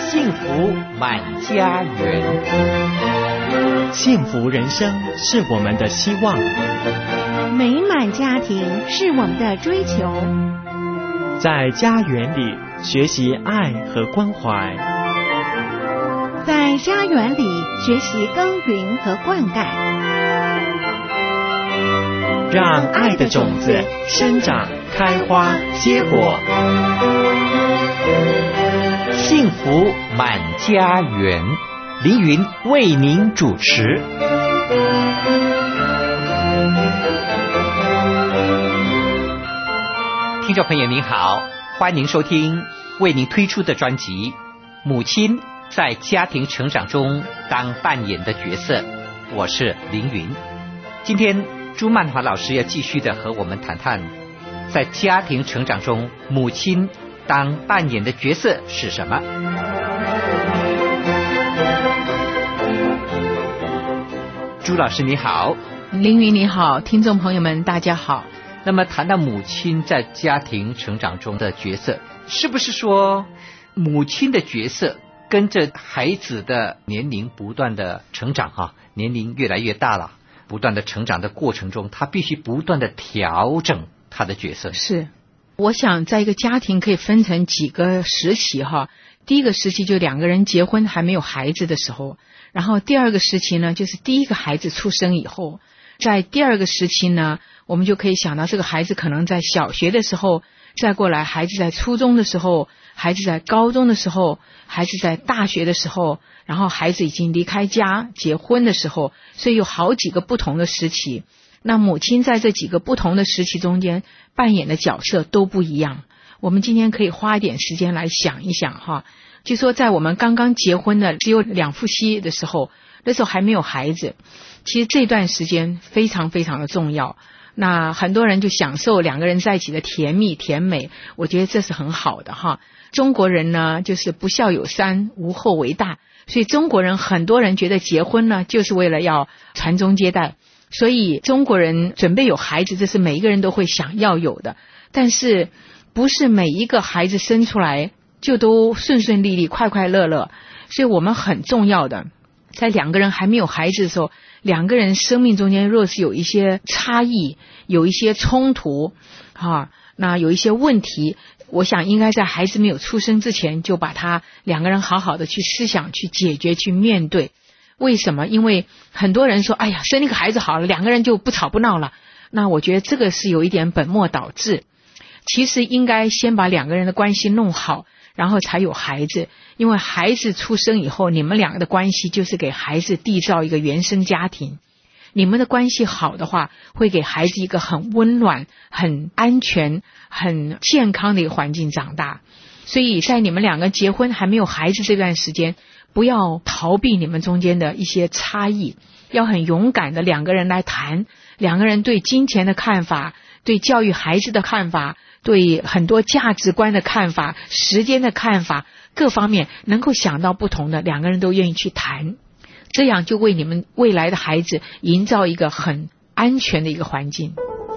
幸福满家园。 幸福人生是我们的希望， 美满家庭是我们的追求。 在家园里学习爱和关怀， 在家园里学习耕耘和灌溉， 让爱的种子生长、开花、结果。 幸福满家园，凌云为您主持。听众朋友您好，欢迎收听为您推出的专辑《母亲在家庭成长中当扮演的角色》，我是凌云。今天朱曼华老师要继续的和我们谈谈，在家庭成长中母亲当扮演的角色是什么。朱老师你好。 凌云你好，听众朋友们大家好。 那么谈到母亲在家庭成长中的角色，是不是说母亲的角色跟着孩子的年龄不断的成长年龄越来越大了，不断的成长的过程中，他必须不断的调整他的角色。 是，我想在一个家庭可以分成几个时期第一个时期就两个人结婚还没有孩子的时候，然后第二个时期呢就是第一个孩子出生以后，在第二个时期呢，我们就可以想到这个孩子可能在小学的时候，再过来孩子在初中的时候，孩子在高中的时候，孩子在大学的时候，然后孩子已经离开家结婚的时候，所以有好几个不同的时期。那母亲在这几个不同的时期中间扮演的角色都不一样。我们今天可以花一点时间来想一想就说在我们刚刚结婚的只有两夫妻的时候，那时候还没有孩子，其实这段时间非常非常的重要。那很多人就享受两个人在一起的甜蜜甜美，我觉得这是很好的中国人呢就是不孝有三，无后为大，所以中国人很多人觉得结婚呢就是为了要传宗接代，所以中国人准备有孩子，这是每一个人都会想要有的。但是不是每一个孩子生出来就都顺顺利利快快乐乐，所以我们很重要的在两个人还没有孩子的时候，两个人生命中间若是有一些差异，有一些冲突那有一些问题，我想应该在孩子没有出生之前就把他两个人好好的去思想，去解决，去面对。为什么？因为很多人说哎呀生一个孩子好了，两个人就不吵不闹了，那我觉得这个是有一点本末倒置。其实应该先把两个人的关系弄好，然后才有孩子。因为孩子出生以后，你们两个的关系就是给孩子缔造一个原生家庭，你们的关系好的话，会给孩子一个很温暖、很安全、很健康的一个环境长大。所以在你们两个结婚还没有孩子这段时间，不要逃避你们中间的一些差异，要很勇敢的两个人来谈，两个人对金钱的看法，对教育孩子的看法，对很多价值观的看法，时间的看法，各方面能够想到不同的，两个人都愿意去谈，这样就为你们未来的孩子营造一个很安全的一个环境。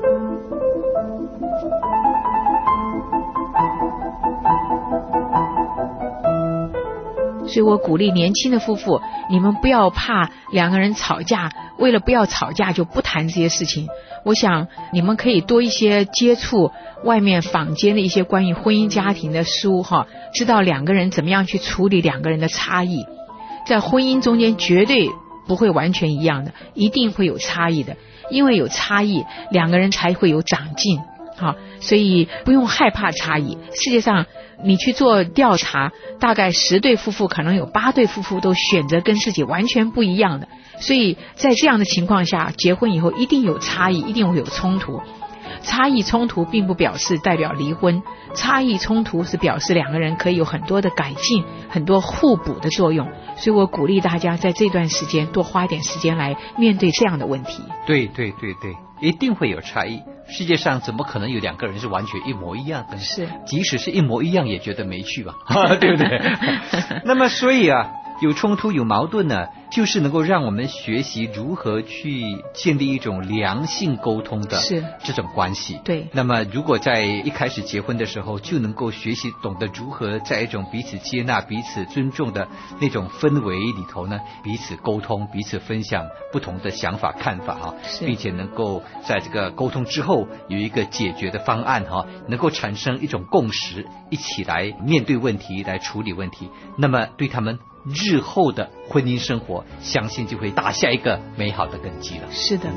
所以我鼓励年轻的夫妇，你们不要怕两个人吵架，为了不要吵架就不谈这些事情。我想你们可以多一些接触外面坊间的一些关于婚姻家庭的书知道两个人怎么样去处理两个人的差异。在婚姻中间绝对不会完全一样的，一定会有差异的，因为有差异两个人才会有长进所以不用害怕差异。世界上你去做调查，大概10对夫妇可能有8对夫妇都选择跟自己完全不一样的，所以在这样的情况下，结婚以后一定有差异，一定会有冲突。差异冲突并不表示代表离婚，差异冲突是表示两个人可以有很多的改进，很多互补的作用。所以我鼓励大家在这段时间多花一点时间来面对这样的问题。 对对对对，一定会有差异。世界上怎么可能有两个人是完全一模一样的？ 是， 即使是一模一样也觉得没趣吧对不对那么所以有冲突有矛盾呢，就是能够让我们学习如何去建立一种良性沟通的这种关系。 对， 那么如果在一开始结婚的时候就能够学习懂得如何在一种彼此接纳彼此尊重的那种氛围里头呢，彼此沟通彼此分享不同的想法看法并且能够在这个沟通之后有一个解决的方案能够产生一种共识，一起来面对问题来处理问题，那么对他们日后的婚姻生活相信就会打下一个美好的根基了。 是的，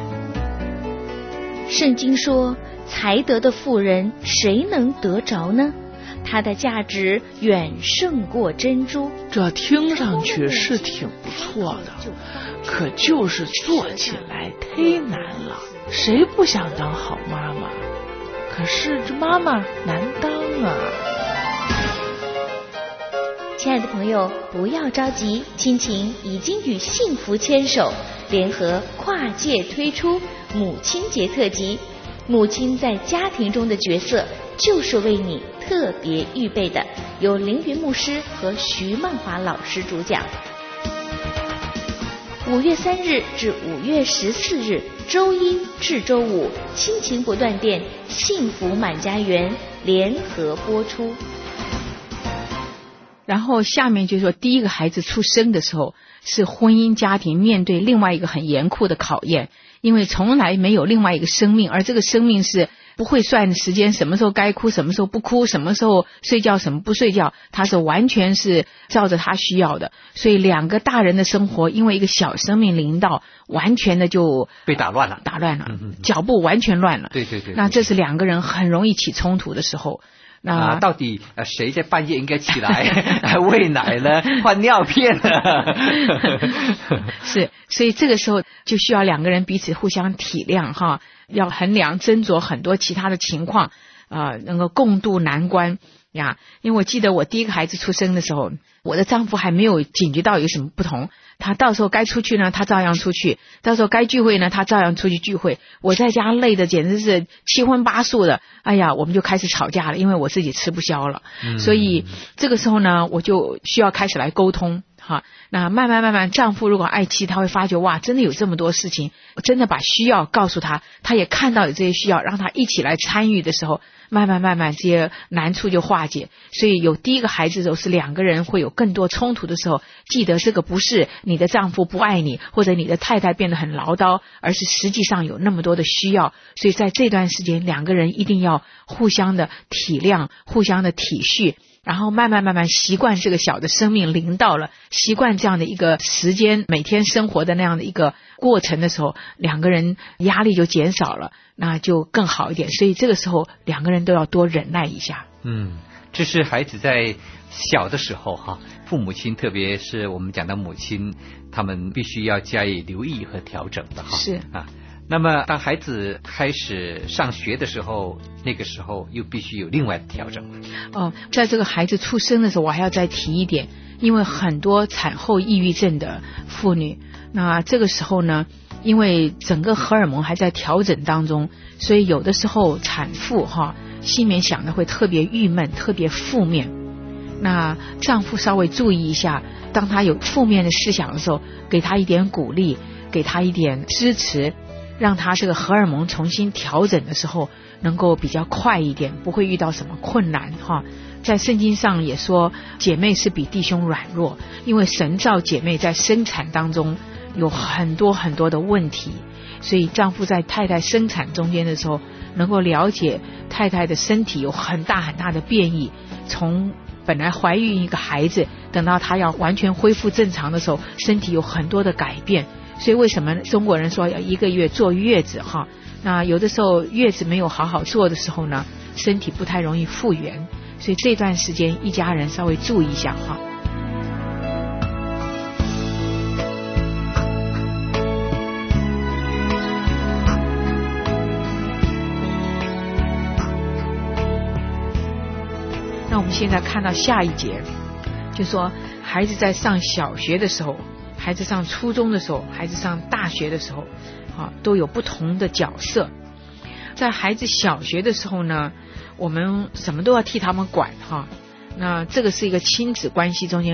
圣经说，才德的妇人谁能得着呢？它的价值远胜过珍珠。 这听上去是挺不错的，可就是做起来忒难了。谁不想当好妈妈？可是这妈妈难当啊。 亲爱的朋友，不要着急，亲情已经与幸福牵手，联合跨界推出母亲节特辑。母亲在家庭中的角色就是为你特别预备的，由凌云牧师和徐曼华老师主讲。5月3日至5月14日，周一至周五，亲情不断电，幸福满家园联合播出。 然后下面就是说，第一个孩子出生的时候，是婚姻家庭面对另外一个很严酷的考验，因为从来没有另外一个生命，而这个生命是不会算时间，什么时候该哭什么时候不哭，什么时候睡觉什么不睡觉，他是完全是照着他需要的。所以两个大人的生活因为一个小生命临到，完全的就被打乱了， 脚步完全乱了。 对， 那这是两个人很容易起冲突的时候。那到底谁在半夜应该起来喂奶呢？换尿片呢？ 是，所以这个时候就需要两个人彼此互相体谅要衡量斟酌很多其他的情况能够共度难关呀。因为我记得我第一个孩子出生的时候，我的丈夫还没有警觉到有什么不同，他到时候该出去呢他照样出去，到时候该聚会呢他照样出去聚会，我在家累的简直是七荤八素的，哎呀我们就开始吵架了，因为我自己吃不消了。所以这个时候呢我就需要开始来沟通那慢慢丈夫如果爱妻，他会发觉哇真的有这么多事情，真的把需要告诉他，他也看到有这些需要，让他一起来参与的时候，慢慢这些难处就化解。所以有第一个孩子的时候是两个人会有更多冲突的时候，记得这个不是你的丈夫不爱你，或者你的太太变得很唠叨，而是实际上有那么多的需要。所以在这段时间两个人一定要互相的体谅，互相的体恤，然后慢慢习惯这个小的生命临到了，习惯这样的一个时间，每天生活的那样的一个过程的时候，两个人压力就减少了，那就更好一点。所以这个时候两个人都要多忍耐一下。 这是孩子在小的时候父母亲特别是我们讲到母亲，他们必须要加以留意和调整的是那么当孩子开始上学的时候，那个时候又必须有另外的调整在这个孩子出生的时候，我还要再提一点，因为很多产后抑郁症的妇女，那这个时候呢，因为整个荷尔蒙还在调整当中，所以有的时候产妇心里面想的会特别郁闷，特别负面。那丈夫稍微注意一下，当他有负面的思想的时候，给他一点鼓励，给他一点支持，让他这个荷尔蒙重新调整的时候能够比较快一点，不会遇到什么困难在圣经上也说姐妹是比弟兄软弱，因为神造姐妹在生产当中有很多很多的问题，所以丈夫在太太生产中间的时候能够了解太太的身体有很大很大的变异，从本来怀孕一个孩子，等到她要完全恢复正常的时候，身体有很多的改变。所以为什么中国人说要1个月坐月子那有的时候月子没有好好做的时候呢，身体不太容易复原，所以这段时间一家人稍微注意一下那我们现在看到下一节，就说孩子在上小学的时候，孩子上初中的时候，孩子上大学的时候都有不同的角色。在孩子小学的时候呢，我们什么都要替他们管那这个是一个亲子关系中间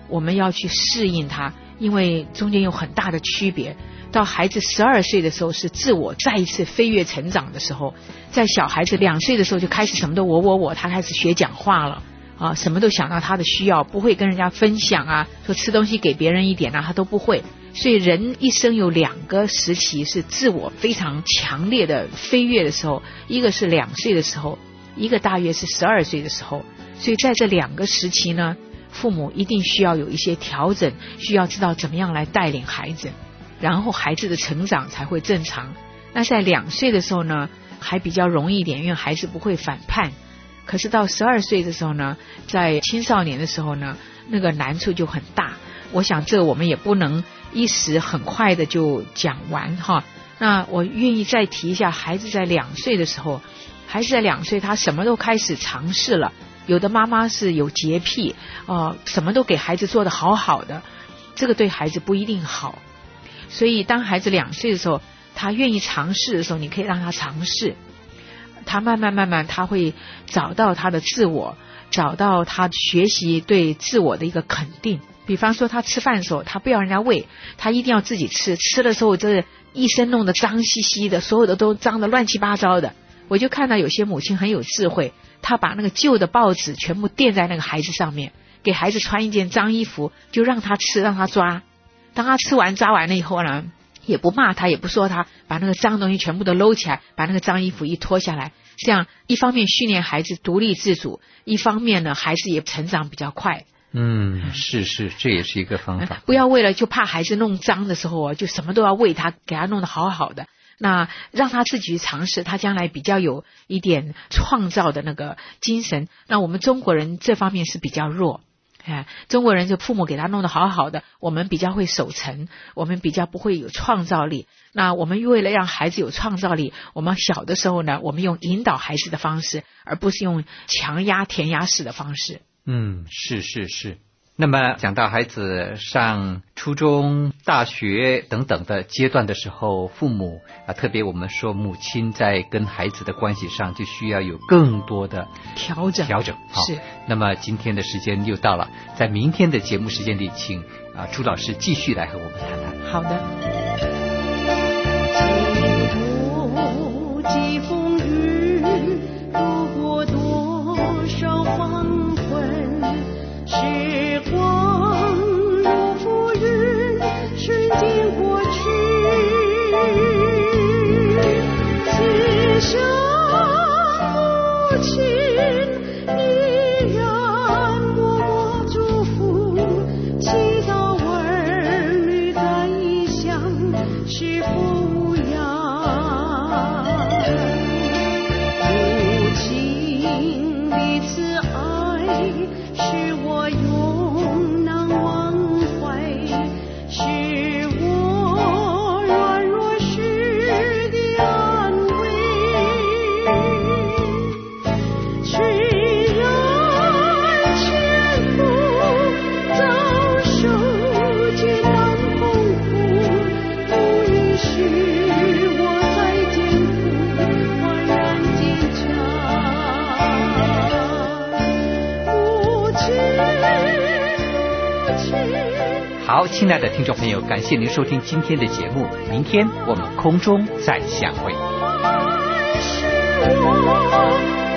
我们要去适应它，因为中间有很大的区别。到孩子12岁的时候是自我再一次飞跃成长的时候，在小孩子2岁的时候就开始什么都我，他开始学讲话了啊，什么都想到他的需要，不会跟人家分享啊，说吃东西给别人一点啊，他都不会。所以人一生有2个时期是自我非常强烈的飞跃的时候，一个是2岁的时候，一个大约是12岁的时候。所以在这2个时期呢，父母一定需要有一些调整，需要知道怎么样来带领孩子，然后孩子的成长才会正常。那在2岁的时候呢，还比较容易一点，因为孩子不会反叛。可是到12岁的时候呢，在青少年的时候呢，那个难处就很大。我想这我们也不能一时很快的就讲完哈。那我愿意再提一下，孩子在2岁的时候，孩子在2岁他什么都开始尝试了。有的妈妈是有洁癖什么都给孩子做得好好的，这个对孩子不一定好。所以当孩子2岁的时候，他愿意尝试的时候，你可以让他尝试，他慢慢他会找到他的自我，找到他学习对自我的一个肯定。比方说他吃饭的时候，他不要人家喂，他一定要自己吃，吃的时候这一身弄得脏兮兮的，所有的都脏得乱七八糟的。我就看到有些母亲很有智慧，她把那个旧的报纸全部垫在那个孩子上面，给孩子穿一件脏衣服，就让他吃，让他抓。当他吃完抓完了以后呢，也不骂他，也不说他，把那个脏东西全部都搂起来，把那个脏衣服一脱下来，这样一方面训练孩子独立自主，一方面呢孩子也成长比较快。 是，这也是一个方法。 不要为了就怕孩子弄脏的时候就什么都要喂他，给他弄得好好的。那让他自己去尝试，他将来比较有一点创造的那个精神。那我们中国人这方面是比较弱，中国人就父母给他弄得好好的，我们比较会守成，我们比较不会有创造力。那我们为了让孩子有创造力，我们小的时候呢，我们用引导孩子的方式，而不是用强压填鸭式的方式。 是。那么讲到孩子上初中、大学等等的阶段的时候，父母特别我们说母亲在跟孩子的关系上就需要有更多的调整。 是。 那么今天的时间又到了，在明天的节目时间里，请朱老师继续来和我们谈谈。 好的。 几风雨，度过多少黄昏，时光如浮云，瞬间过去。今生父亲依然默默祝福，祈祷儿女在异乡是否无恙。父亲的慈爱是我永难忘怀，是我软弱时的安慰。虽然前路遭受艰难痛苦，不允许我再艰苦，焕然坚强。母亲。 好，亲爱的听众朋友，感谢您收听今天的节目，明天我们空中再相会。 是我